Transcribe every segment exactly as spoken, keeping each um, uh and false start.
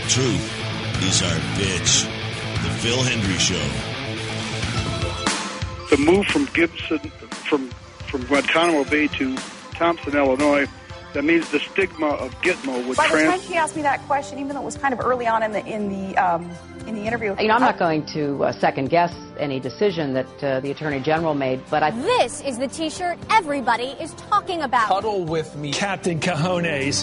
Truth is our bitch. The Phil Hendry Show. The move from Gibson, from from Guantanamo Bay to Thompson, Illinois, that means the stigma of Gitmo would By the trans- time she asked me that question, even though it was kind of early on in the in the um, in the interview, you know, I'm not going to uh, second guess any decision that uh, the Attorney General made, but I. This is the T-shirt everybody is talking about. Cuddle with me, Captain Cajones.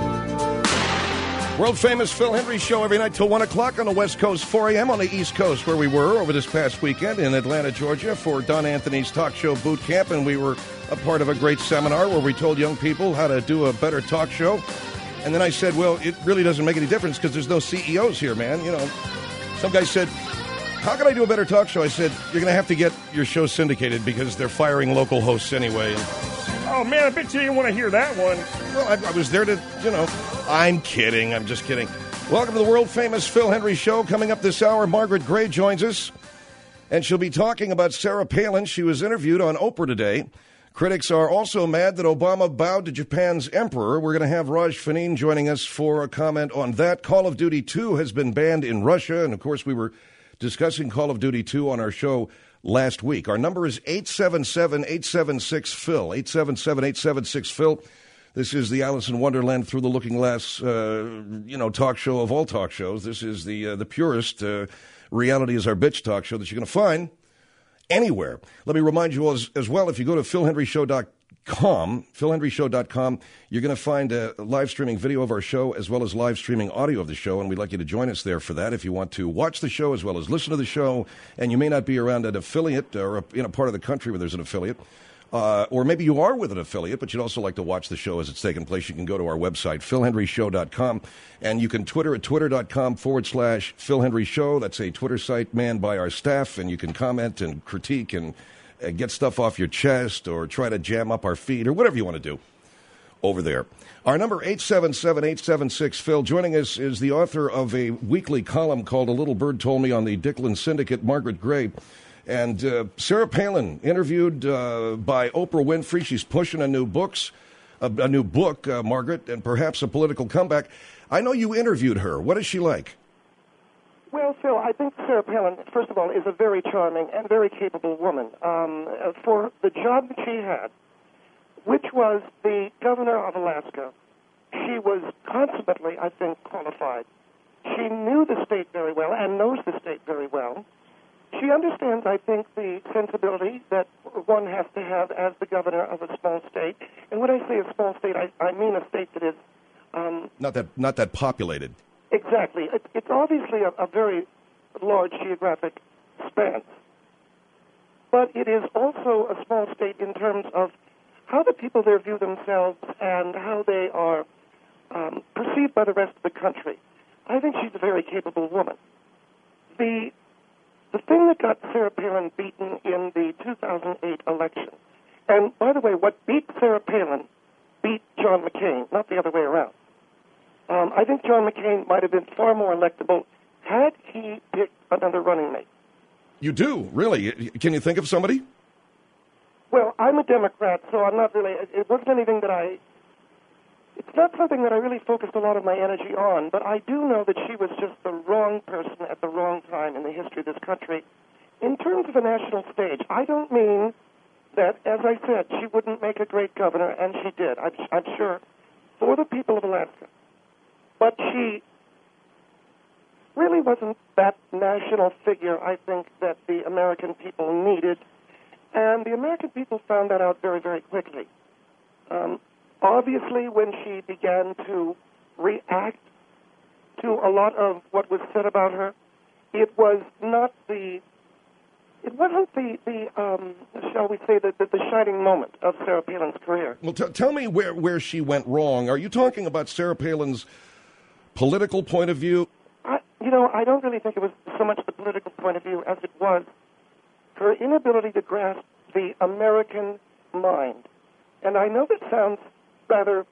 World-famous Phil Hendry Show every night till one o'clock on the West Coast, four a.m. on the East Coast, where we were over this past weekend in Atlanta, Georgia, for Don Anthony's talk show boot camp, and we were a part of a great seminar where we told young people how to do a better talk show. And then I said, well, it really doesn't make any difference because there's no C E Os here, man. You know, some guy said, how can I do a better talk show? I said, you're going to have to get your show syndicated because they're firing local hosts anyway. And, oh, man, I bet you didn't want to hear that one. Well, I, I was there to, you know, I'm kidding. I'm just kidding. Welcome to the world-famous Phil Hendry Show. Coming up this hour, Margaret Gray joins us, and she'll be talking about Sarah Palin. She was interviewed on Oprah today. Critics are also mad that Obama bowed to Japan's emperor. We're going to have Raj Faneen joining us for a comment on that. Call of Duty two has been banned in Russia, and, of course, we were discussing Call of Duty two on our show last week. Our number is eight seven seven, eight seven six, Phil, eight seven seven, eight seven six, Phil. This is the Alice in Wonderland Through the Looking Glass, uh, you know, talk show of all talk shows. This is the uh, the purest uh, reality is our bitch talk show that you're going to find anywhere. Let me remind you all as, as well, if you go to phil hendry show dot com, phil hendry show dot com, you're going to find a live streaming video of our show as well as live streaming audio of the show, and we'd like you to join us there for that if you want to watch the show as well as listen to the show, and you may not be around an affiliate or a, in a part of the country where there's an affiliate. Uh, or maybe you are with an affiliate, but you'd also like to watch the show as it's taking place. You can go to our website, phil hendry show dot com, and you can Twitter at twitter.com forward slash Phil Hendry Show. That's a Twitter site manned by our staff, and you can comment and critique and uh, get stuff off your chest or try to jam up our feed or whatever you want to do over there. Our number, eight seven seven, eight seven six, Phil. Joining us is the author of a weekly column called A Little Bird Told Me on the Dicklin Syndicate, Margaret Gray. And uh, Sarah Palin, interviewed uh, by Oprah Winfrey. She's pushing a new books, a, a new book, uh, Margaret, and perhaps a political comeback. I know you interviewed her. What is she like? Well, Phil, I think Sarah Palin, first of all, is a very charming and very capable woman. Um, for the job that she had, which was the governor of Alaska, she was consummately, I think, qualified. She knew the state very well and knows the state very well. She understands, I think, the sensibility that one has to have as the governor of a small state. And when I say a small state, I, I mean a state that is... Um, not that not that populated. Exactly. It, it's obviously a, a very large geographic span. But it is also a small state in terms of how the people there view themselves and how they are um, perceived by the rest of the country. I think she's a very capable woman. The... The thing that got Sarah Palin beaten in the two thousand eight election, and by the way, what beat Sarah Palin beat John McCain, not the other way around. Um, I think John McCain might have been far more electable had he picked another running mate. You do, really? Can you think of somebody? Well, I'm a Democrat, so I'm not really, it wasn't anything that I, it's not something that I really focused a lot of my energy on, but I do know that she was just the wrong person at the wrong time in the history of this country. In terms of a national stage, I don't mean that, as I said, she wouldn't make a great governor, and she did, I'm, I'm sure, for the people of Alaska. But she really wasn't that national figure, I think, that the American people needed, and the American people found that out very, very quickly. Um, Obviously, when she began to react to a lot of what was said about her, it was not the, it wasn't the, the um, shall we say, the, the, the shining moment of Sarah Palin's career. Well, t- tell me where, where she went wrong. Are you talking about Sarah Palin's political point of view? I, you know, I don't really think it was so much the political point of view as it was her inability to grasp the American mind. And I know that sounds rather,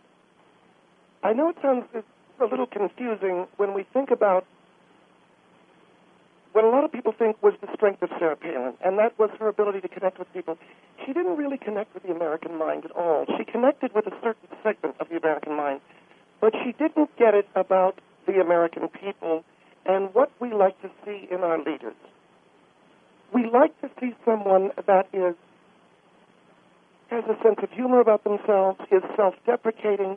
I know it sounds a little confusing when we think about what a lot of people think was the strength of Sarah Palin, and that was her ability to connect with people. She didn't really connect with the American mind at all. She connected with a certain segment of the American mind, but she didn't get it about the American people and what we like to see in our leaders. We like to see someone that is has a sense of humor about themselves, is self-deprecating,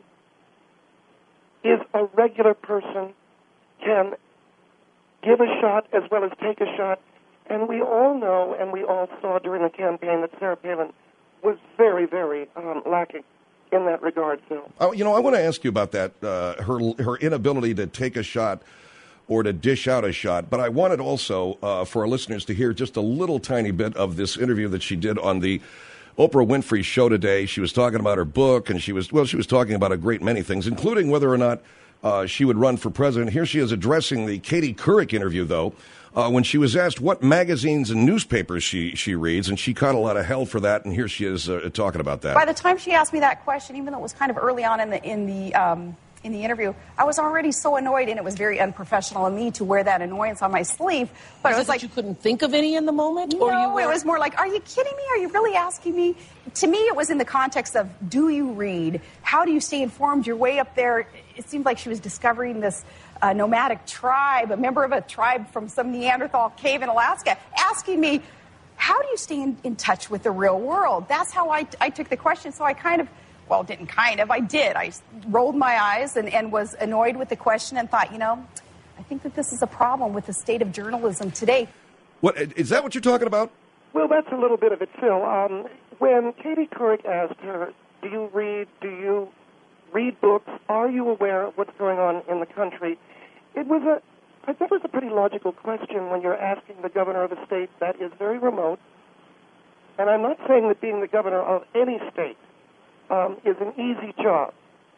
is a regular person, can give a shot as well as take a shot. And we all know and we all saw during the campaign that Sarah Palin was very, very um, lacking in that regard, Phil. Oh, you know, I want to ask you about that, uh, her her inability to take a shot or to dish out a shot. But I wanted also uh, for our listeners to hear just a little tiny bit of this interview that she did on the Oprah Winfrey show today. She was talking about her book, and she was, well, she was talking about a great many things, including whether or not uh, she would run for president. Here she is addressing the Katie Couric interview, though, uh, when she was asked what magazines and newspapers she, she reads, and she caught a lot of hell for that, and here she is uh, talking about that. By the time she asked me that question, even though it was kind of early on in the in the um, in the interview, I was already so annoyed, and it was very unprofessional of me to wear that annoyance on my sleeve. But was it was it like you couldn't think of any in the moment, no, or you were... it was more like, are you kidding me? Are you really asking me? To me, it was in the context of, do you read? How do you stay informed? Your way up there, it seemed like she was discovering this uh, nomadic tribe, a member of a tribe from some Neanderthal cave in Alaska, asking me, how do you stay in, in touch with the real world? That's how I, I took the question. So I kind of, well, didn't kind of, I did. I rolled my eyes and, and was annoyed with the question and thought, you know, I think that this is a problem with the state of journalism today. What, is that what you're talking about? Well, that's a little bit of it, Phil. Um, when Katie Couric asked her, do you read, do you read books, are you aware of what's going on in the country, it was a, I thought it was a pretty logical question when you're asking the governor of a state that is very remote. And I'm not saying that being the governor of any state um, is an easy job.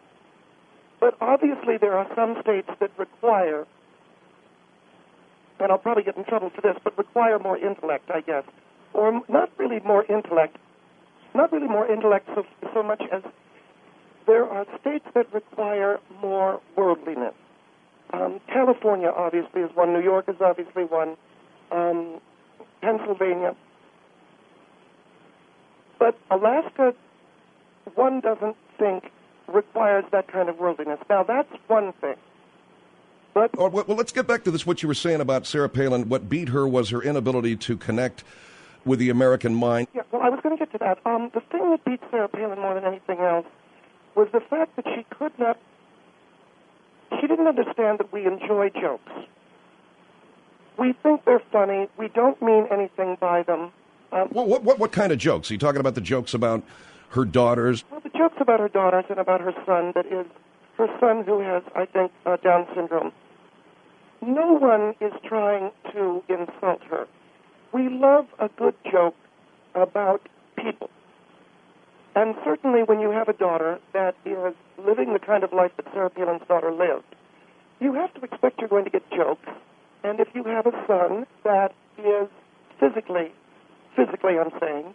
But obviously there are some states that require, and I'll probably get in trouble for this, but require more intellect, I guess. Or not really more intellect, not really more intellect so, so much as there are states that require more worldliness. Um, California, obviously, is one. New York is obviously one. Um, Pennsylvania. But Alaska, one doesn't think, requires that kind of worldliness. Now, that's one thing. But oh, well, let's get back to this, what you were saying about Sarah Palin. What beat her was her inability to connect with the American mind. Yeah, well, I was going to get to that. Um, the thing that beat Sarah Palin more than anything else was the fact that she could not, she didn't understand that we enjoy jokes. We think they're funny. We don't mean anything by them. Um, well, what, what, what kind of jokes? Are you talking about the jokes about her daughters? Well, the jokes about her daughters and about her son, that is, her son who has, I think, uh, Down syndrome. No one is trying to insult her. We love a good joke about people. And certainly when you have a daughter that is living the kind of life that Sarah Palin's daughter lived, you have to expect you're going to get jokes. And if you have a son that is physically, physically I'm saying,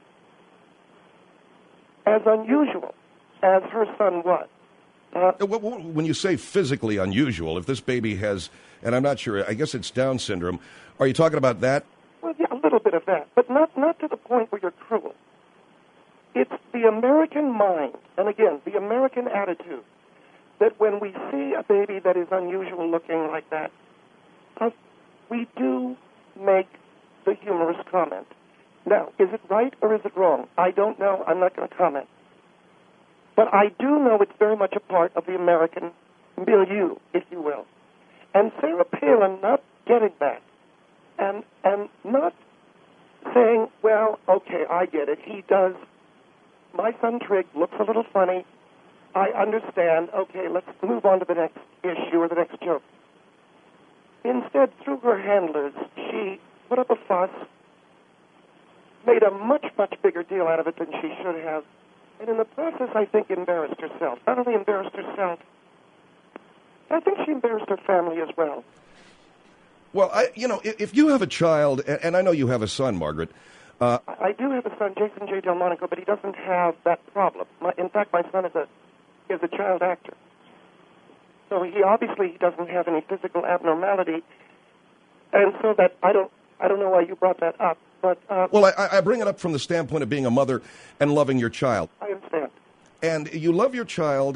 as unusual as her son was. Uh, when you say physically unusual, if this baby has, and I'm not sure, I guess it's Down syndrome, are you talking about that? Well, yeah, a little bit of that, but not, not to the point where you're cruel. It's the American mind, and again, the American attitude, that when we see a baby that is unusual looking like that, uh, we do make the humorous comment. Now, is it right or is it wrong? I don't know. I'm not going to comment. But I do know it's very much a part of the American milieu, if you will. And Sarah Palin not getting that and and not saying, well, okay, I get it. He does. My son Trig looks a little funny. I understand. Okay, let's move on to the next issue or the next joke. Instead, through her handlers, she put up a fuss, made a much, much bigger deal out of it than she should have, and in the process, I think, embarrassed herself. Not only embarrassed herself, I think she embarrassed her family as well. Well, I, you know, if you have a child, and I know you have a son, Margaret. Uh, I do have a son, Jason J. Delmonico, but he doesn't have that problem. My, in fact, my son is a is a child actor. So he obviously he doesn't have any physical abnormality, and so that I don't I don't know why you brought that up. But uh, well, I, I bring it up from the standpoint of being a mother and loving your child. I understand. And you love your child,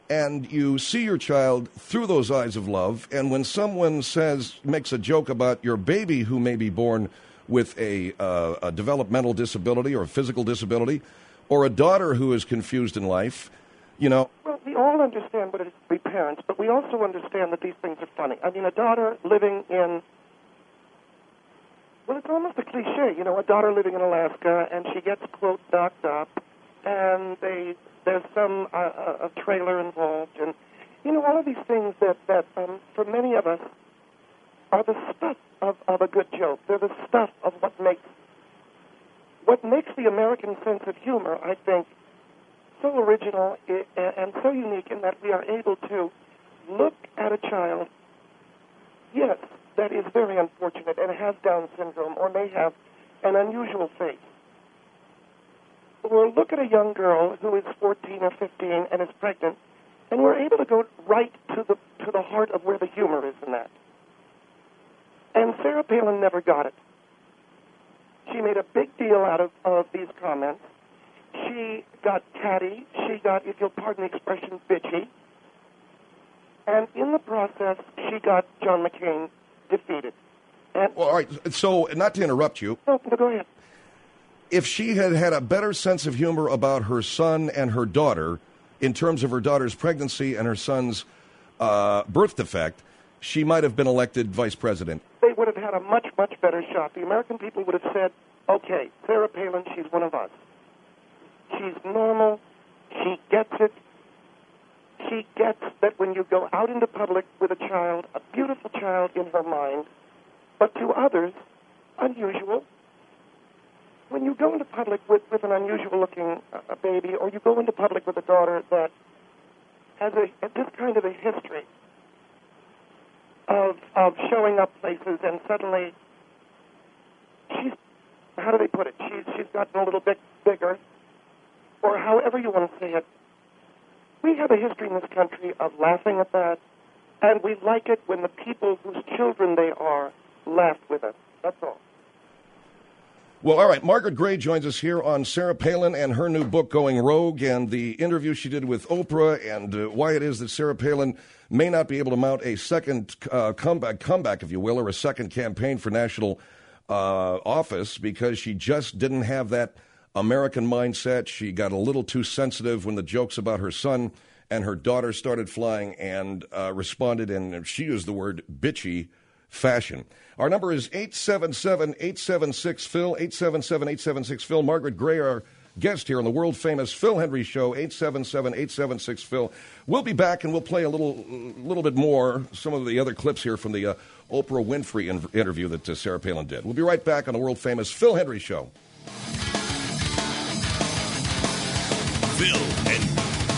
and you see your child through those eyes of love, and when someone says, makes a joke about your baby who may be born with a, uh, a developmental disability or a physical disability, or a daughter who is confused in life, you know... Well, we all understand what it is to be parents, but we also understand that these things are funny. I mean, a daughter living in... Well, it's almost a cliche, you know, a daughter living in Alaska, and she gets, quote, knocked up, and they... there's some uh, a trailer involved, and you know all of these things that that um, for many of us are the stuff of, of a good joke. They're the stuff of what makes what makes the American sense of humor, I think, so original and so unique in that we are able to look at a child, yes, that is very unfortunate and has Down syndrome or may have an unusual face. We'll look at a young girl who is fourteen or fifteen and is pregnant, and we're able to go right to the to the heart of where the humor is in that. And Sarah Palin never got it. She made a big deal out of, of these comments. She got catty. She got, if you'll pardon the expression, bitchy. And in the process, she got John McCain defeated. And well, all right, so not to interrupt you. No, no, go ahead. If she had had a better sense of humor about her son and her daughter, in terms of her daughter's pregnancy and her son's uh, birth defect, she might have been elected vice president. They would have had a much, much better shot. The American people would have said, okay, Sarah Palin, she's one of us. She's normal. She gets it. She gets that when you go out into public with a child, a beautiful child in her mind, but to others, unusual. When you go into public with, with an unusual-looking uh, baby, or you go into public with a daughter that has a, a this kind of a history of of showing up places, and suddenly she's, how do they put it? She's she's gotten a little bit bigger, or however you want to say it. We have a history in this country of laughing at that, and we like it when the people whose children they are laugh with us. That's all. Well, all right. Margaret Gray joins us here on Sarah Palin and her new book, Going Rogue, and the interview she did with Oprah, and uh, why it is that Sarah Palin may not be able to mount a second uh, comeback, comeback, if you will, or a second campaign for national uh, office because she just didn't have that American mindset. She got a little too sensitive when the jokes about her son and her daughter started flying and uh, responded in, she used the word, bitchy fashion. Our number is eight seven seven, eight seven six, Phil, eight seven seven, eight seven six, Phil. Margaret Gray, our guest here on the world-famous Phil Hendrie Show, eight seven seven, eight seven six, Phil. We'll be back, and we'll play a little little bit more, some of the other clips here from the uh, Oprah Winfrey in- interview that uh, Sarah Palin did. We'll be right back on the world-famous Phil Hendrie Show. Phil Hendrie.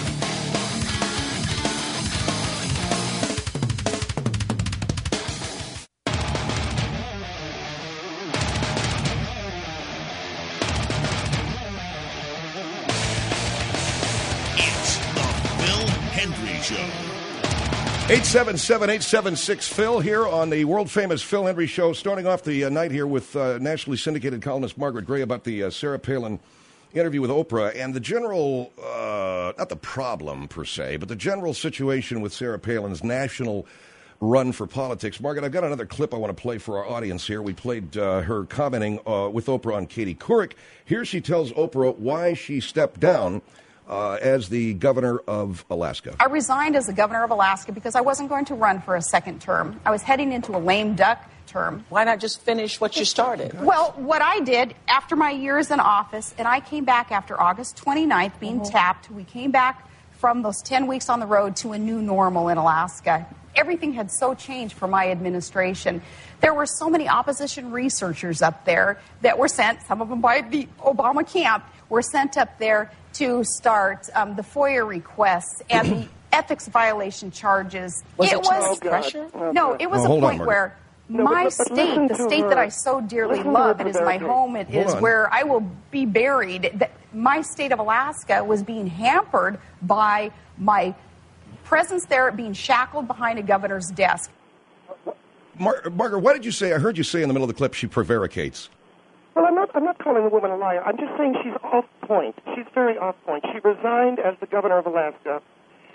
eight seven seven, eight seven six, Phil here on the world-famous Phil Hendrie Show, starting off the uh, night here with uh, nationally syndicated columnist Margaret Gray about the uh, Sarah Palin interview with Oprah and the general, uh, not the problem per se, but the general situation with Sarah Palin's national run for politics. Margaret, I've got another clip I want to play for our audience here. We played uh, her commenting uh, with Oprah on Katie Couric. Here she tells Oprah why she stepped down Uh, as the governor of Alaska. I resigned as the governor of Alaska because I wasn't going to run for a second term. I was heading into a lame duck term. Why not just finish what you started? Well, what I did after my years in office, and I came back after August twenty-ninth being mm-hmm. tapped, we came back from those ten weeks on the road to a new normal in Alaska. Everything had so changed for my administration. There were so many opposition researchers up there that were sent, some of them by the Obama camp, were sent up there to start um, the FOIA requests and the ethics violation charges. Was it, it was pressure? No, it was oh, a point on, where no, my but, but state, the state her. that I so dearly listen love, it is my carefully. home, it Hold is on. where I will be buried. That my state of Alaska was being hampered by my presence there, being shackled behind a governor's desk. Mar- Margaret, what did you say? I heard you say in the middle of the clip she prevaricates. Well, I'm not, I'm not calling the woman a liar. I'm just saying she's off point. She's very off point. She resigned as the governor of Alaska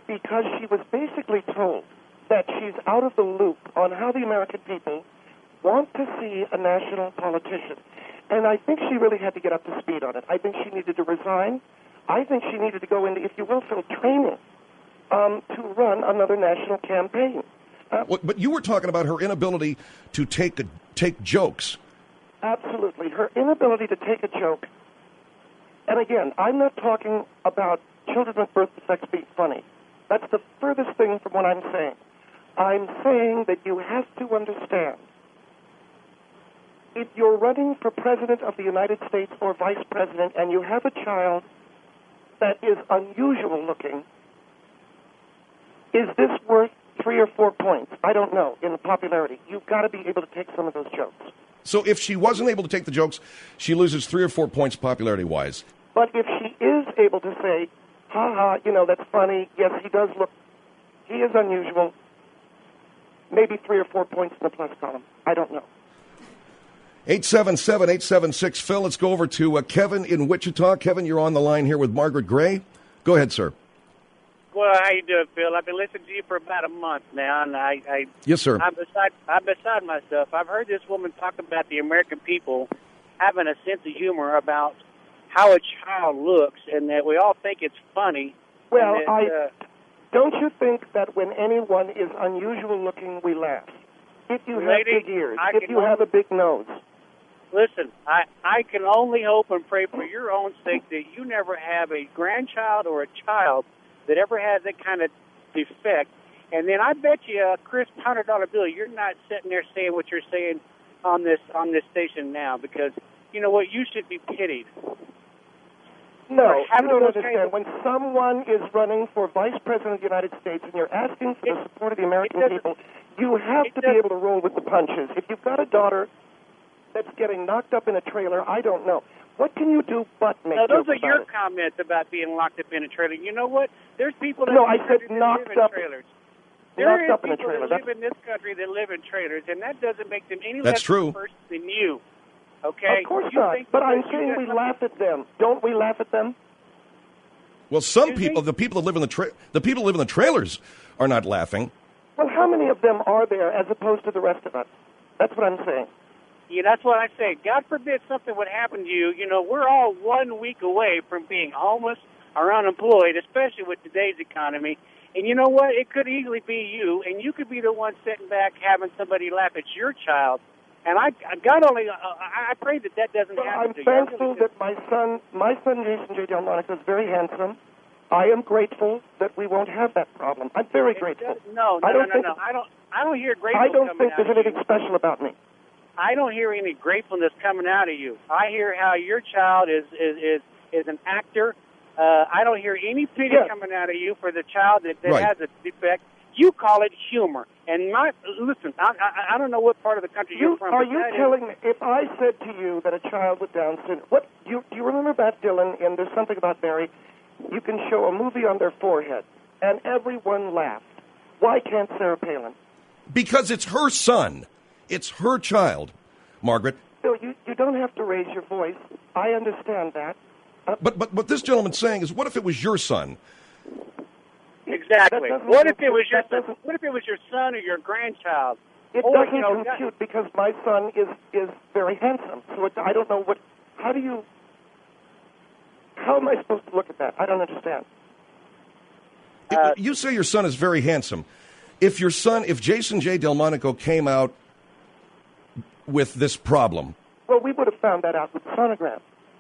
because she was basically told that she's out of the loop on how the American people want to see a national politician. And I think she really had to get up to speed on it. I think she needed to resign. I think she needed to go into, if you will, Phil, training um, to run another national campaign. Uh, well, but you were talking about her inability to take a, take jokes. Absolutely. Her inability to take a joke. And again, I'm not talking about children with birth defects being funny. That's the furthest thing from what I'm saying. I'm saying that you have to understand, if you're running for president of the United States or vice president and you have a child that is unusual looking, is this worth three or four points? I don't know, in the popularity. You've got to be able to take some of those jokes. So if she wasn't able to take the jokes, she loses three or four points popularity-wise. But if she is able to say, ha ha, you know, that's funny, yes, he does look, he is unusual, maybe three or four points in the plus column. I don't know. eight seven seven, eight seven six, Phil. Let's go over to uh, Kevin in Wichita. Kevin, you're on the line here with Margaret Gray. Go ahead, sir. Well, how you doing, Phil? I've been listening to you for about a month now, and I, I yes, sir. I'm beside, I'm beside myself. I've heard this woman talk about the American people having a sense of humor about how a child looks, and that we all think it's funny. Well, that, I uh, don't you think that when anyone is unusual looking, we laugh? If you have lady, big ears, I if can you have a only, big nose. Listen, I, I can only hope and pray for your own sake that you never have a grandchild or a child that ever has that kind of defect. And then I bet you a crisp one hundred dollar bill, you're not sitting there saying what you're saying on this on this station now, because, you know what, you should be pitied. No, you don't those understand. kinds of- When someone is running for vice president of the United States and you're asking for the It- support of the American it doesn't- people, you have it to be doesn't- able to roll with the punches. If you've got a daughter that's getting knocked up in a trailer, I don't know. What can you do but make Now, those jokes are your about it? comments about being locked up in a trailer. You know what? There's people that No, live I said in this knocked country that up- live in trailers. knocked There is up in a people trailer. that live That's- in this country that live in trailers, and that doesn't make them any That's less true. of a person than you. Okay? Of course You not. think But I'm because you saying got we something- laugh at them. Don't we laugh at them? Well, some Excuse people, me? the people that live in the tra- the people that live in the trailers are not laughing. Well, how many of them are there as opposed to the rest of us? That's what I'm saying. Yeah, that's what I say. God forbid something would happen to you. You know, we're all one week away from being homeless or unemployed, especially with today's economy. And you know what? It could easily be you, and you could be the one sitting back having somebody laugh at your child. And I, God only, uh, I I pray that that doesn't Well, happen I'm to you. I really thankful do. that my son, my son Jason J. Delmonico is very handsome. I am grateful that we won't have that problem. I'm very It grateful. does- No, no, I no, don't no, think, no. I don't. I don't hear grateful I don't coming think out there's of anything you. special about me. I don't hear any gratefulness coming out of you. I hear how your child is is is, is an actor. Uh, I don't hear any pity Yes. coming out of you for the child that, that Right. has a defect. You call it humor. And my listen, I, I, I don't know what part of the country You, you're from. are but you that is- telling me, if I said to you that a child with Down syndrome, what, do you, do you remember Matt Dillon in There's Something About Mary? You can show a movie on their forehead, and everyone laughed. Why can't Sarah Palin? Because it's her son. It's her child, Margaret. Bill, you, you don't have to raise your voice. I understand that. Uh, But but what this gentleman's saying is, what if it was your son? Exactly. That doesn't What if it was your that doesn't- what if it was your son or your grandchild? It Or, doesn't you know, compute because my son is is very handsome. So it, I don't know what. How do you? How am I supposed to look at that? I don't understand. Uh, you say your son is very handsome. If your son, if Jason J. Delmonico came out with this problem, Well, we would have found that out with the sonogram.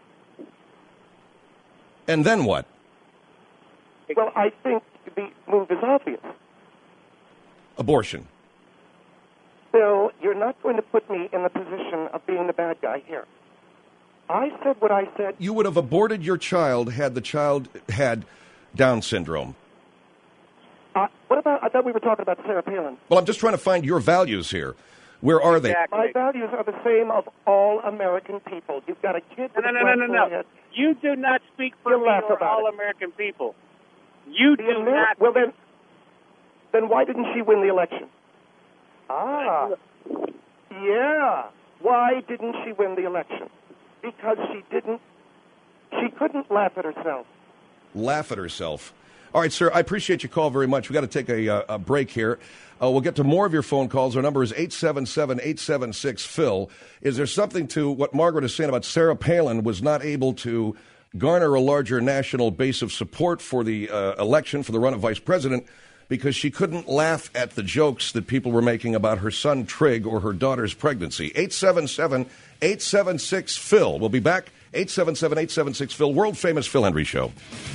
and then what? Well, I think the move is obvious. Abortion. Bill, you're not going to put me in the position of being the bad guy here. I said what I said. You would have aborted your child had the child had Down syndrome. Uh, what about, I thought we were talking about Sarah Palin. Well, I'm just trying to find your values here. Where are they? Exactly. My values are the same of all American people. You've got a kid No, with no, a no, black no, no, no. forehead. You do not speak for You me laugh or about all it. American people. You The do Amer- not. Well, then, then why didn't she win the election? Ah, yeah. Why didn't she win the election? Because she didn't. She couldn't laugh at herself. Laugh at herself. All right, sir, I appreciate your call very much. We've got to take a, uh, a break here. Uh, we'll get to more of your phone calls. Our number is eight seven seven, eight seven six, Phil. Is there something to what Margaret is saying about Sarah Palin was not able to garner a larger national base of support for the uh, election, for the run of vice president, because she couldn't laugh at the jokes that people were making about her son Trig or her daughter's pregnancy? eight seven seven, eight seven six, Phil. We'll be back. eight seven seven, eight seven six, Phil. World-famous Phil Hendrie Show.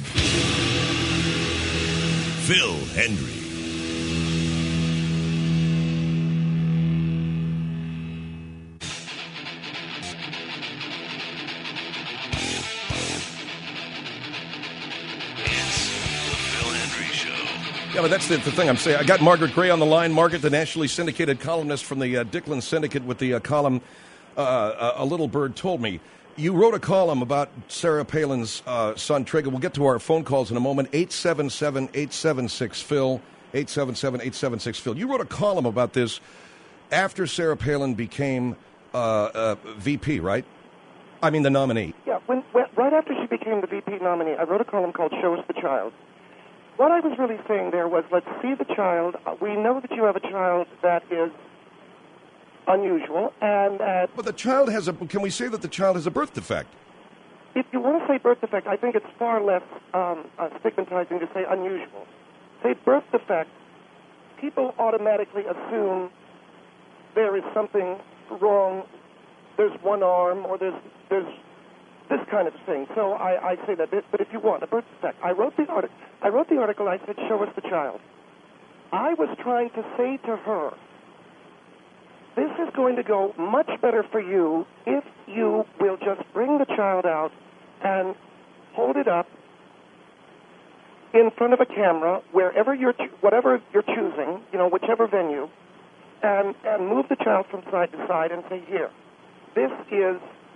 Phil Hendrie. Yeah, but that's the, the thing I'm saying. I got Margaret Gray on the line. Margaret, the nationally syndicated columnist from the uh, Dickland Syndicate with the uh, column uh, A Little Bird Told Me. You wrote a column about Sarah Palin's uh, son, Trig. We'll get to our phone calls in a moment. eight seven seven, eight seven six, Phil. eight seven seven, eight seven six, Phil. You wrote a column about this after Sarah Palin became uh, uh, V P, right? I mean, the nominee. Yeah, when, when, right after she became the V P nominee, I wrote a column called Show Us the Child. What I was really saying there was, let's see the child. Uh, we know that you have a child that is unusual, and uh, but the child has a. Can we say that the child has a birth defect? If you want to say birth defect, I think it's far less um, uh, stigmatizing to say unusual. Say birth defect, people automatically assume there is something wrong. There's one arm, or there's there's this kind of thing. So I, I say that. But if you want a birth defect, I wrote the article. I wrote the article. I said, "Show us the child." I was trying to say to her, this is going to go much better for you if you will just bring the child out and hold it up in front of a camera, wherever you're, whatever you're choosing, you know, whichever venue, and, and move the child from side to side and say, here, this is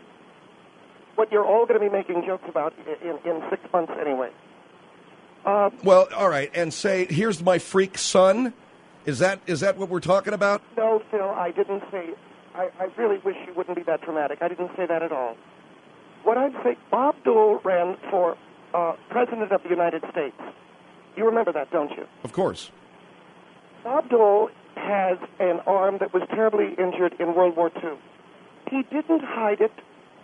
what you're all going to be making jokes about in, in six months anyway. Uh, well, all right, and say, here's my freak son. Is that is that what we're talking about? No, Phil, I didn't say. I, I really wish you wouldn't be that dramatic. I didn't say that at all. What I'd say, Bob Dole ran for uh, President of the United States. You remember that, don't you? Of course. Bob Dole has an arm that was terribly injured in World War Two. He didn't hide it.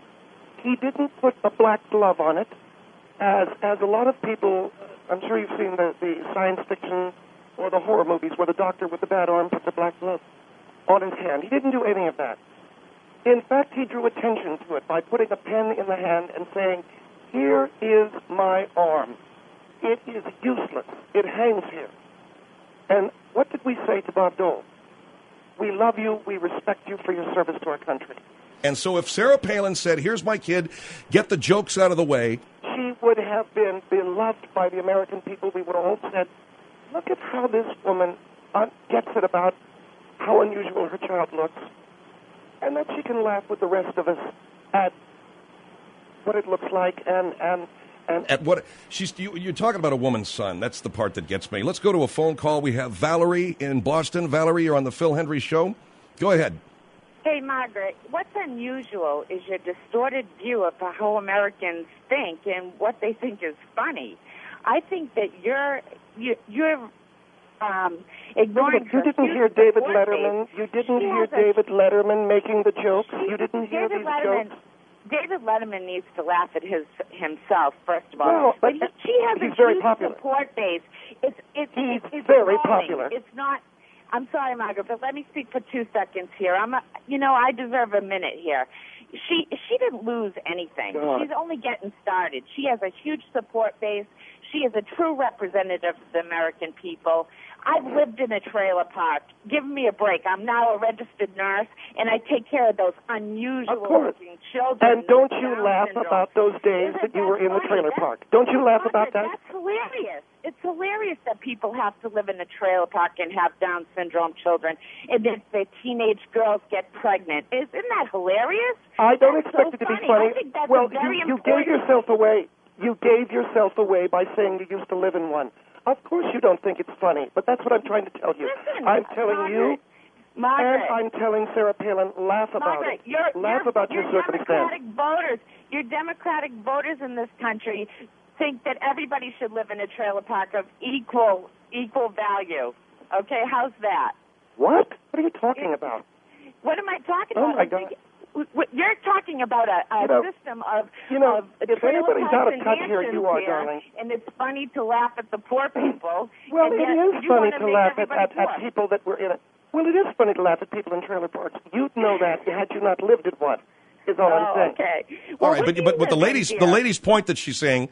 He didn't put a black glove on it, as as a lot of people. I'm sure you've seen the, the science fiction or the horror movies where the doctor with the bad arm puts a black glove on his hand. He didn't do any of that. In fact, he drew attention to it by putting a pen in the hand and saying, here is my arm. It is useless. It hangs here. And what did we say to Bob Dole? We love you. We respect you for your service to our country. And so if Sarah Palin said, here's my kid, get the jokes out of the way. She would have been beloved by the American people. We would have all said, look at how this woman gets it about how unusual her child looks. And then she can laugh with the rest of us at what it looks like and... and, and at what she's you, you're talking about a woman's son. That's the part that gets me. Let's go to a phone call. We have Valerie in Boston. Valerie, you're on the Phil Hendrie Show. Go ahead. Hey, Margaret, what's unusual is your distorted view of how Americans think and what they think is funny. I think that you're you, you're um, ignoring. You didn't hear David Letterman. You didn't hear David Letterman making the jokes. You didn't hear these jokes. David Letterman needs to laugh at his himself, first of all. Well, but, but he, she has he's a very huge popular. support base. It's it's he's it's, it's very growing. popular. It's not. I'm sorry, Margaret, but let me speak for two seconds here. I'm, a, you know, I deserve a minute here. She she didn't lose anything. God. She's only getting started. She has a huge support base. She is a true representative of the American people. I've lived in a trailer park. Give me a break. I'm now a registered nurse, and I take care of those unusual-looking children. And don't you Down laugh syndrome. about those days Isn't that you were in the funny? trailer That's, park? Don't you laugh about that? That's hilarious. It's hilarious that people have to live in a trailer park and have Down syndrome children, and then the teenage girls get pregnant. Isn't that hilarious? I don't that's expect so it to funny. be funny. I think that's well, a very you, you important... gave yourself away. You gave yourself away by saying you used to live in one. Of course you don't think it's funny, but that's what I'm trying to tell you. Listen, I'm telling Margaret, you, Margaret, and I'm telling Sarah Palin, laugh about Margaret, it. You're, laugh you're, about you're your circumstance. Democratic voters. You're Democratic voters in this country think that everybody should live in a trailer park of equal equal value. Okay, how's that? What? What are you talking about? What am I talking Oh, about? my God. You're talking about a, a You know, system of, you know, of if trailer anybody's parks out of and touch here, mansions you are, here, darling. and it's funny to laugh at the poor people. Well, and it yet is you funny wanna to make laugh at, everybody at, at poor. people that were in it. Well, it is funny to laugh at people in trailer parks. You'd know that had you not lived at one, is all I'm Oh, saying. okay. All Well, right, where but do but, you but the live, ladies my the dear? lady's point that she's saying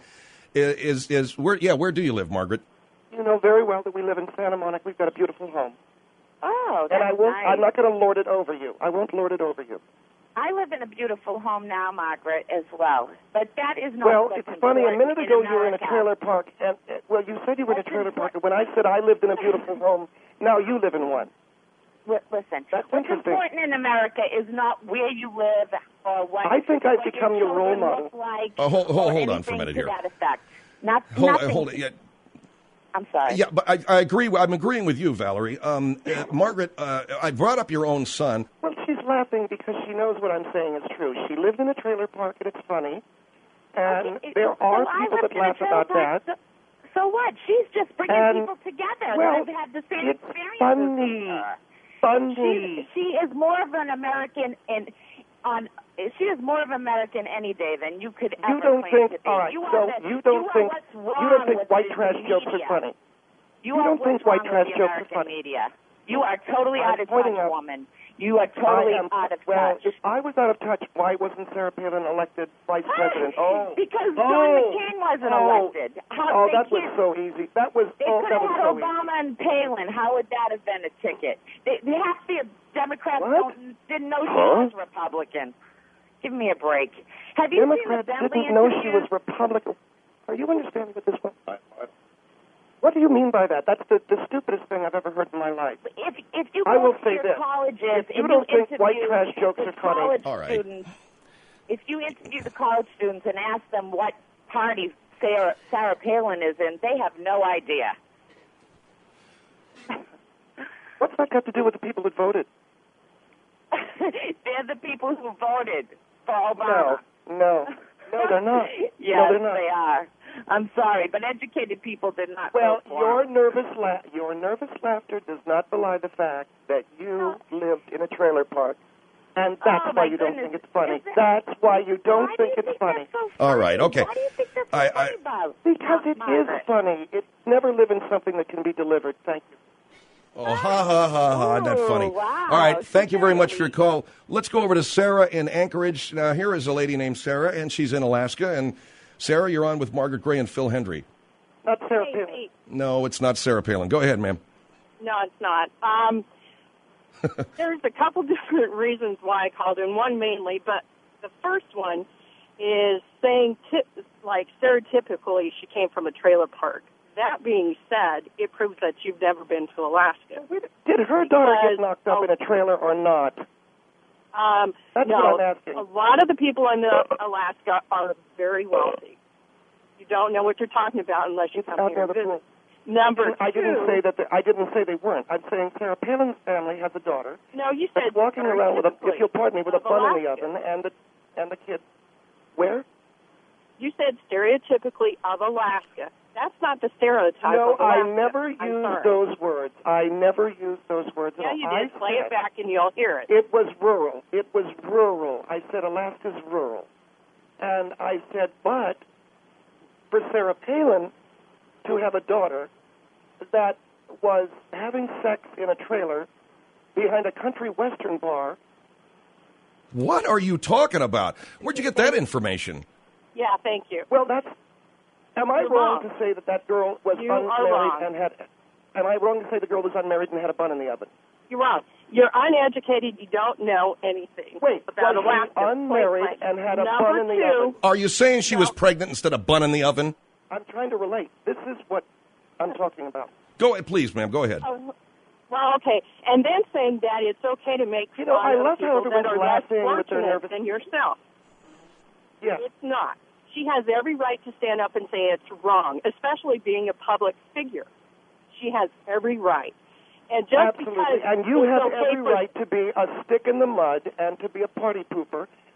is is where yeah where do you live, Margaret? You know very well that we live in Santa Monica. We've got a beautiful home. Oh, that's And I won't, nice. I'm not going to lord it over you. I won't lord it over you. I live in a beautiful home now, Margaret, as well. But that is not Well, what's it's funny. A important minute in ago, you were in a America. trailer park, and uh, well, you said you were in a That's trailer park. important. And when I said I lived in a beautiful home, now you live in one. Li- Listen, That's what's interesting. important in America is not where you live or what. I think I've what become your role children model. Look like Oh, hold- hold- or hold on for a anything minute to here. That effect. Not Hold nothing. on, hold it. Yeah, I'm sorry. yeah, but I, I agree. I'm agreeing with you, Valerie. Um, uh, Margaret, uh, I brought up your own son. Well, she's laughing because she knows what I'm saying is true. She lived in a trailer park, and it's funny. And Okay, there so are I people lived that in a laugh trailer about park, that. So, so what? She's just bringing And, people together. well, They've had the same it's experiences. funny. as her. Funny. She's, she is more of an American in on. She is more of an American any day than you could ever You don't claim think, to be. all right, you so are the, you don't you think, are what's you wrong don't think with white the trash jokes are media. funny. You, You are don't what's think white wrong trash with the jokes are American funny. media. You are totally I'm out of touch, pointing out- woman. You are totally I am, out of well, touch. if I was out of touch, why wasn't Sarah Palin elected vice president? Oh, Because oh, John McCain wasn't oh, elected. How, Oh, they that was can't- so easy. That was They oh, could that have was had so easy. Obama and Palin. How would that have been a ticket? They, they have to be a Democrat. What? Don't, didn't know she Huh? was Republican. Give me a break. Have you Democrats seen the Bentley didn't know she interview? was Republican. Are you understanding what this was? What do you mean by that? That's the, the stupidest thing I've ever heard in my life. If if you I go will to say your this. colleges If you and don't you think white interview trash jokes the are funny- college All right. students, if you interview the college students and ask them what party Sarah, Sarah Palin is in, they have no idea. What's that got to do with the people that voted? They're the people who voted for No, Obama. no, no, they're not. Yes, no, they're not. they are. I'm sorry, but educated people did not Well, vote for your him. nervous la- your nervous laughter does not belie the fact that you lived in a trailer park, and that's Oh, why my you don't goodness. think it's funny. Is that- That's why you don't Why think do you it's think funny. that's so All funny? right, okay. Why do you think that's so I- funny I- about? Because Mar- it is Margaret? funny. It's never live in something that can be delivered. Thank you. Oh, ha, ha, ha, ha. Isn't that Ooh, funny? wow. All right. Thank you very much for Very your call. Let's go over to Sarah in Anchorage. Now, here is a lady named Sarah, and she's in Alaska. And, Sarah, you're on with Margaret Gray and Phil Hendry. Not Sarah Hey, Palin. hey. No, it's not Sarah Palin. Go ahead, ma'am. No, it's not. Um, there's a couple different reasons why I called in. One mainly, but the first one is saying tip, like stereotypically she came from a trailer park. That being said, it proves that you've never been to Alaska. Did her daughter Because- get knocked up in a trailer or not? Um, That's no, what I'm asking. a lot of the people in the Alaska are very wealthy. You don't know what you're talking about unless you come Out here there, and the visit. pool. Number I two, didn't say that. They, I didn't say they weren't. I'm saying Sarah Palin's family has a daughter no, you that's said walking around with a, if stereotypically you'll pardon me, with a of bun in the Alaska. oven and the and the kid. Where? You said stereotypically of Alaska. That's not the stereotype No, of Alaska. I never I'm used sorry. those words. I never used those words at Yeah, all. you I did. Play said it back and you'll hear it. It was rural. It was rural. I said Alaska's rural. And I said, but for Sarah Palin to have a daughter that was having sex in a trailer behind a country western bar. What are you talking about? Where'd you get that information? Yeah, thank you. Well, that's. Am I You're wrong, wrong. to say that that girl was You are unmarried wrong. and had? Am I wrong to say the girl was unmarried and had a bun in the oven? You're wrong. You're uneducated. You don't know anything Wait, about was Alaska. she unmarried Play, play. and had a Number bun in the two, oven? Are you saying she No. was pregnant instead of bun in the oven? I'm trying to relate. This is what I'm talking about. Go ahead, please, ma'am. Go ahead. Oh, well, okay. And then saying that it's okay to make You know, fun I of love how people that everyone's are less laughing with their fortunate nervous- than yourself. Yeah. It's not. She has every right to stand up and say it's wrong, especially being a public figure. She has every right. And just Absolutely. because And you it's have okay every for- right to be a stick in the mud and to be a party pooper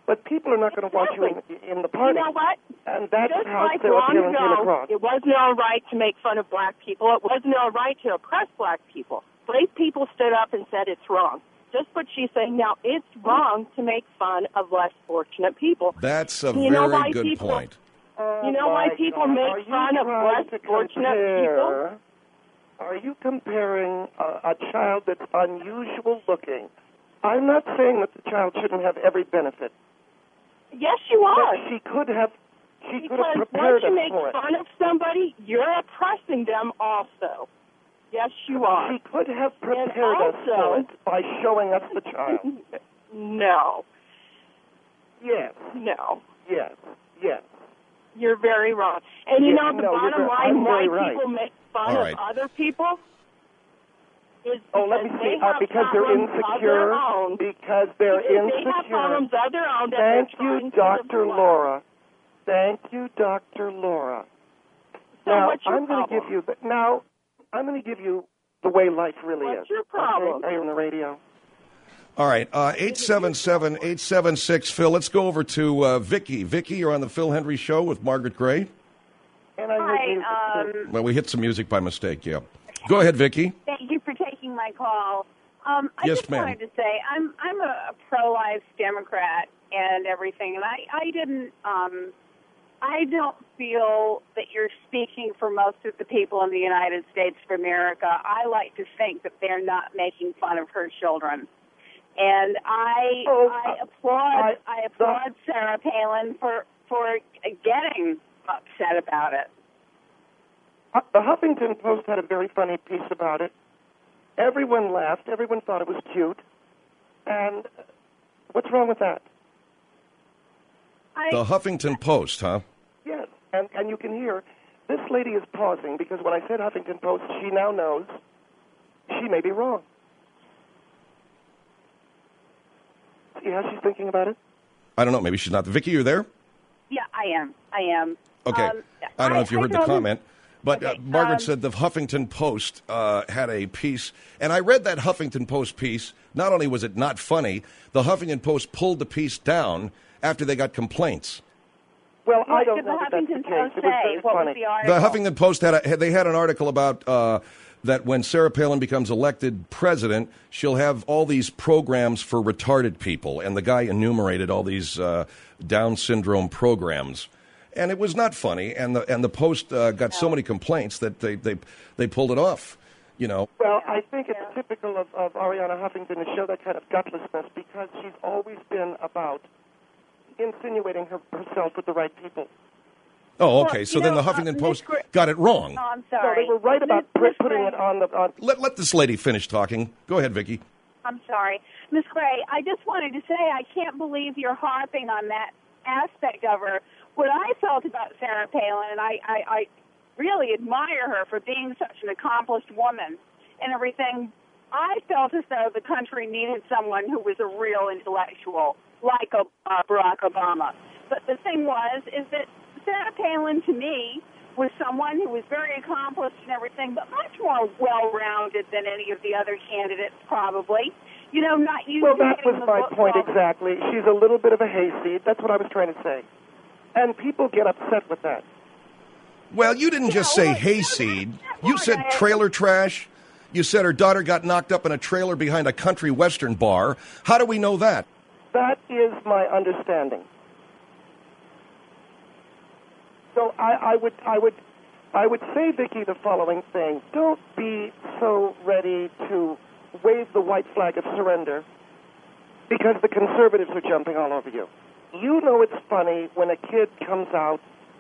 But people are not going to want you in, in the party. You know what? And that's Just how like Sarah long Palin came ago, across. it wasn't all right to make fun of black people. It wasn't all right to oppress black people. Black people stood up and said it's wrong. Just what she's saying now, it's wrong to make fun of less fortunate people. That's a you know very why good people, point. Oh, you know why my people God. make fun of less fortunate compare, people? Are you comparing a, a child that's unusual looking? I'm not saying that the child shouldn't have every benefit. Yes, you are. But she could have. She because could have prepared once you us make for it. fun of somebody, you're oppressing them also. Yes, you are. She could have prepared and us also, for it by showing us the child. No. Yes. No. Yes. Yes. You're very wrong. And you Yes, know, the no, you're bottom very- line I'm why very right. people make fun All of right. other people is Oh, let me because see. they Uh, have because they're problems of insecure. their own. Because they're Because insecure. They have problems of their own that Thank they're you, trying to Doctor develop. Laura. Thank you, Doctor Laura. So now what's your I'm going to problem? give you. The, now I'm going to give you the way life really What's is. your problem? Okay? Are you on the radio? All right, uh, eight seven seven, eight seven six, Phil. Let's go over to uh, Vicky. Vicky, you're on the Phil Henry Show with Margaret Gray. And I heard music, too. Um, Well, we hit some music by mistake, yeah. Go ahead, Vicky. thank you for taking my call. Um, I Yes, just ma'am. wanted to say I'm I'm a, a pro-life Democrat and everything, and I I didn't um, I don't feel that you're speaking for most of the people in the United States of America. I like to think that they're not making fun of her children, and I Oh, I applaud I- I, applaud Sarah Palin for for getting upset about it. Uh, The Huffington Post had a very funny piece about it. Everyone laughed. Everyone thought it was cute. And uh, what's wrong with that? I, The Huffington Post, huh? Yes. And, and you can hear this lady is pausing because when I said Huffington Post, she now knows she may be wrong. See how she's thinking about it? I don't know. Maybe she's not. Vicky, you there? yeah, I am. I am. Okay. Um, I don't know if you I heard the know that- comment, but uh, Okay, Margaret um, said the Huffington Post uh, had a piece, and I read that Huffington Post piece. Not only was it not funny, the Huffington Post pulled the piece down after they got complaints. Well, I What don't did know the that that's the Huffington case. Post It was say? very What was funny. the article? The Huffington Post had a, they had an article about uh, that when Sarah Palin becomes elected president, she'll have all these programs for retarded people, and the guy enumerated all these uh, Down syndrome programs, and it was not funny. And the and the Post uh, got so many complaints that they they they pulled it off. You know. Well, I think it's typical of, of Ariana Huffington to show that kind of gutlessness because she's always been about insinuating her, herself with the right people. Oh, okay. Well, so you then know, the Huffington uh, Post Miss Gr- got it wrong. Oh, I'm No, sorry. they were right about Miss- put, Miss putting Gray- it on the. On, Let let this lady finish talking. Go ahead, Vicky. I'm sorry. Miss Gray, I just wanted to say I can't believe you're harping on that aspect of her. What I felt about Sarah Palin, and I, I, I really admire her for being such an accomplished woman and everything, I felt as though the country needed someone who was a real intellectual, like uh, Barack Obama. But the thing was, is that Sarah Palin, to me, was someone who was very accomplished and everything, but much more well-rounded than any of the other candidates, probably. You know, not used well, to that getting was the my book point all the- exactly. She's a little bit of a hayseed. That's what I was trying to say. And people get upset with that. Well, you didn't just say hayseed. You said trailer trash. You said her daughter got knocked up in a trailer behind a country western bar. How do we know that? That is my understanding. So I, I would, I would, I would say, Vicky, the following thing: don't be so ready to wave the white flag of surrender because the conservatives are jumping all over you. You know it's funny when a kid comes out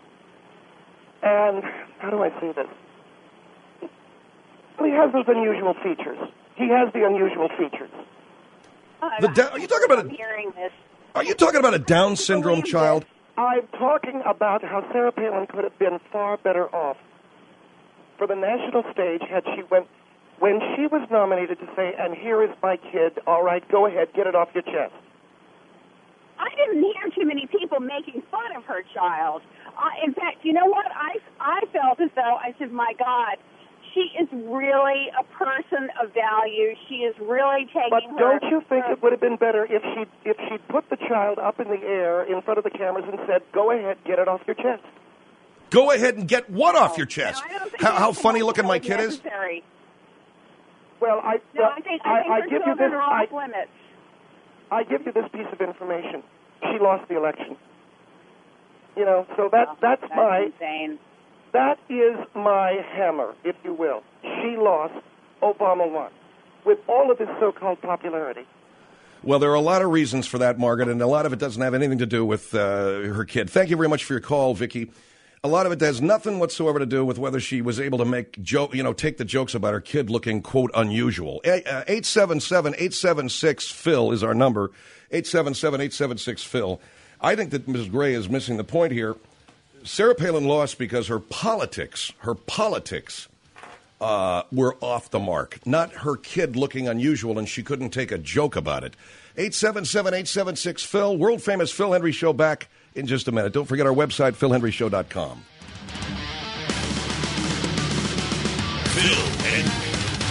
and, how do I say this? Well, he has those unusual features. He has the unusual features. The da- are you talking about I'm a, hearing this. Are you talking about a Down syndrome child? I'm talking about how Sarah Palin could have been far better off for the national stage had she went, when she was nominated to say, and here is my kid, all right, go ahead, get it off your chest. I didn't hear too many people making fun of her child. Uh, in fact, you know what? I, I felt as though, I said, my God, she is really a person of value. She is really taking But her... don't you think her, it would have been better if she if she put the child up in the air in front of the cameras and said, "Go ahead, get it off your chest." Go ahead and get what off your chest? No, I don't think How, how that's funny looking my kid is? necessary. Well, I No, I think, I think I, I her give you children this. are I, off limits. I give you this piece of information. She lost the election. You know, so that Oh, that's, that's my insane. that is my hammer, if you will. She lost. Obama won, with all of his so-called popularity. Well, there are a lot of reasons for that, Margaret, and a lot of it doesn't have anything to do with uh, her kid. Thank you very much for your call, Vicky. A lot of it has nothing whatsoever to do with whether she was able to make joke, you know, take the jokes about her kid looking, quote, unusual. eight seven seven, eight seven six, Phil is our number. eight seven seven, eight seven six, Phil. I think that Missus Gray is missing the point here. Sarah Palin lost because her politics, her politics uh, were off the mark. Not her kid looking unusual and she couldn't take a joke about it. eight seven seven, eight seven six, Phil. World famous Phil Hendrie Show back in just a minute. Don't forget our website, phil hendrie show dot com. Phil Hendrie.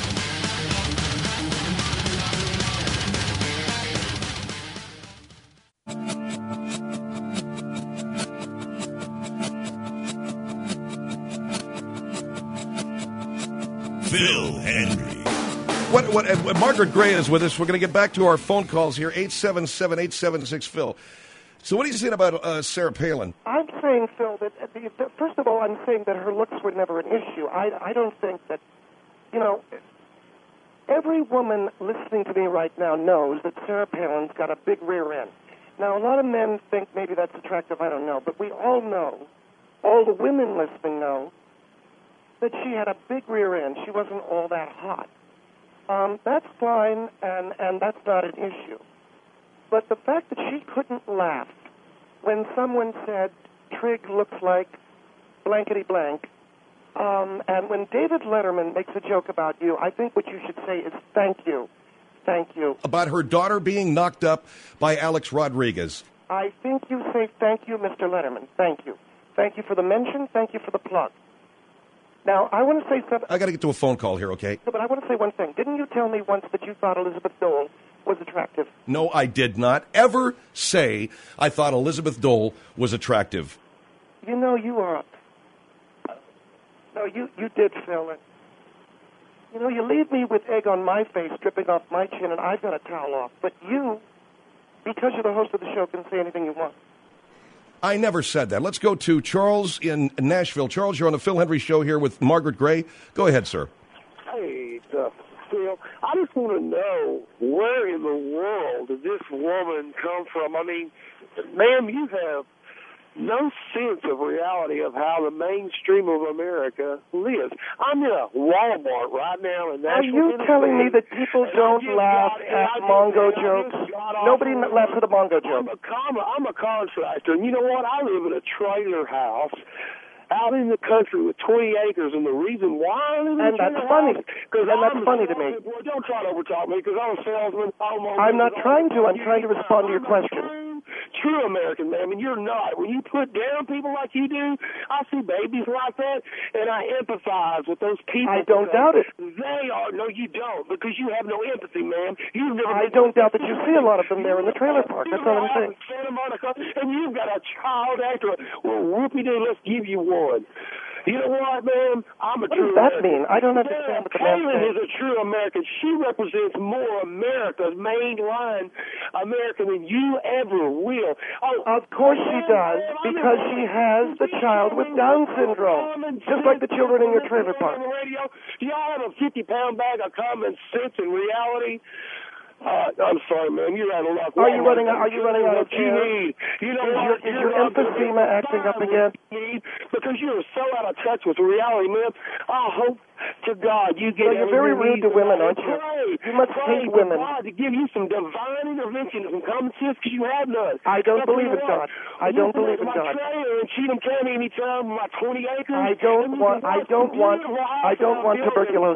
Phil Hendrie. What, what, uh, Margaret Gray is with us. We're going to get back to our phone calls here, eight seven seven, eight seven six, Phil. So what are you saying about uh, Sarah Palin? I'm saying, Phil, that, uh, the, the, first of all, I'm saying that her looks were never an issue. I, I don't think that, you know, every woman listening to me right now knows that Sarah Palin's got a big rear end. Now, a lot of men think maybe that's attractive, I don't know, but we all know, all the women listening know, that she had a big rear end. She wasn't all that hot. Um, that's fine, and, and that's not an issue. But the fact that she couldn't laugh when someone said, Trig looks like blankety blank, um, and when David Letterman makes a joke about you, I think what you should say is thank you, thank you. About her daughter being knocked up by Alex Rodriguez. I think you say thank you, Mister Letterman, thank you. Thank you for the mention, thank you for the plug. Now, I want to say something. I got to get to a phone call here, okay? No, but I want to say one thing. Didn't you tell me once that you thought Elizabeth Dole was attractive? No, I did not ever say I thought Elizabeth Dole was attractive. You know, you are. No, you, you did, Phil. You know, you leave me with egg on my face dripping off my chin, and I've got a towel off. But you, because you're the host of the show, can say anything you want. I never said that. Let's go to Charles in Nashville. Charles, you're on the Phil Hendrie Show here with Margaret Gray. Go ahead, sir. Hey, uh, Phil, I just want to know, where in the world did this woman come from? I mean, ma'am, you have no sense of reality of how the mainstream of America lives. I'm in a Walmart right now in Nashville. Are you telling me that people don't laugh at Mongo jokes? Nobody laughs at a Mongo joke. I'm a, I'm, a, I'm a contractor, and you know what? I live in a trailer house out in the country with twenty acres, and the reason why I live in and a that's trailer funny. house, and that's I'm funny to me. Well, don't try to overtalk me, because I'm a salesman. I'm, I'm not trying to. I'm trying to respond to your question. True American, man, and you're not. When you put down people like you do, I see babies like that, and I empathize with those people. I don't doubt it. They are. No, you don't, because you have no empathy, man. You've never. I don't doubt that you see a lot of them there in the trailer park. That's all I'm saying. Santa Monica, and you've got a child actor. Well, whoopie-doo, let's give you one. You know what, man? I'm a what true does that American. mean? I don't understand what the man Palin says. is a true American. She represents more America's mainline American than you ever will. Oh, of course she does, because she has the child with Down syndrome, just like the children in your trailer park. Y'all have a fifty-pound bag of common sense and reality. Uh, I'm sorry, man. You're out of luck. Are you running? Are you running out of you air? need? You know is what? your, is your emphysema acting up again? Because you're so out of touch with reality, man. I hope to God you get. Well, you're very rude to women, aren't you? Pray, you must pray hate women. God to give you some divine intervention and some common sense, because you have none. I don't That's believe in God. I don't believe in my God. trailer in Cheatham County anytime with my twenty acres. I don't want. I don't want. I don't want tuberculosis.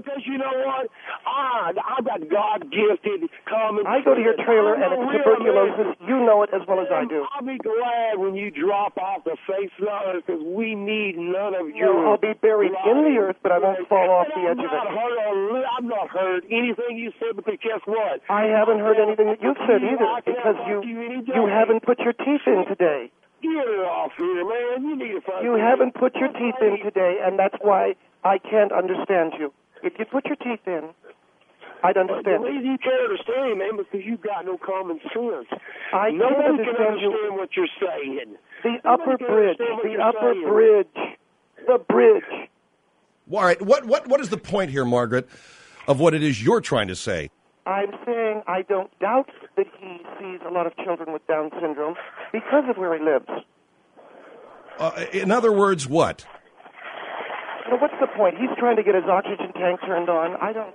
because you know what? I, I've got God-gifted common I go to your trailer and it's tuberculosis. You know it as well as I do. I'll be glad when you drop off the face of the earth because we need none of your... No, I'll be buried in the earth, but I won't fall off the edge of it. Heard, I've not heard anything you said because guess what? I haven't heard anything that you've said either because you, you haven't put your teeth in today. Get it off here, man. You need to find... You haven't put your teeth in today, and that's why I can't understand you. If you put your teeth in, I'd understand. The reason you can't understand, man, because you've got no common sense. I Nobody can't can understand understand you. what you're saying. The Nobody upper can bridge, understand what the you're upper saying. bridge, the bridge. All right, what, what, what is the point here, Margaret, of what it is you're trying to say? I'm saying I don't doubt that he sees a lot of children with Down syndrome because of where he lives. Uh, in other words, what? You know, what's the point? He's trying to get his oxygen tank turned on. I don't...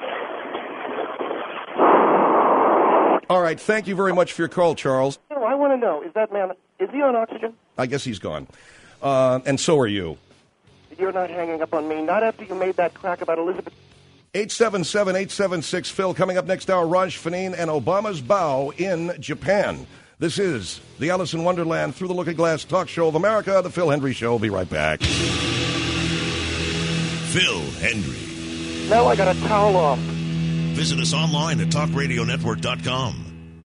All right, thank you very much for your call, Charles. No, I want to know, is that man, is he on oxygen? I guess he's gone. Uh, and so are you. You're not hanging up on me, not after you made that crack about Elizabeth... eight seven seven, eight seven six, Phil. Coming up next hour, Raj Fanine and Obama's bow in Japan. This is the Alice in Wonderland Through the Looking Glass talk show of America, the Phil Hendry Show. Be right back. Phil Hendry. Now I got a towel off. Visit us online at talk radio network dot com.